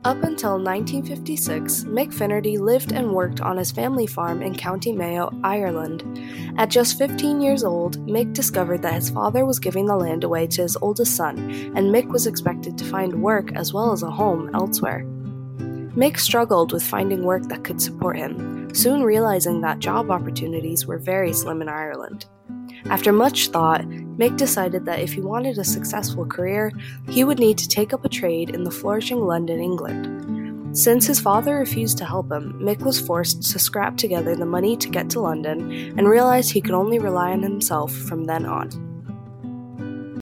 Up until 1956, Mick Finnerty lived and worked on his family farm in County Mayo, Ireland. At just 15 years old, Mick discovered that his father was giving the land away to his oldest son, and Mick was expected to find work as well as a home elsewhere. Mick struggled with finding work that could support him, soon realizing that job opportunities were very slim in Ireland. After much thought, Mick decided that if he wanted a successful career, he would need to take up a trade in the flourishing London, England. Since his father refused to help him, Mick was forced to scrap together the money to get to London and realized he could only rely on himself from then on.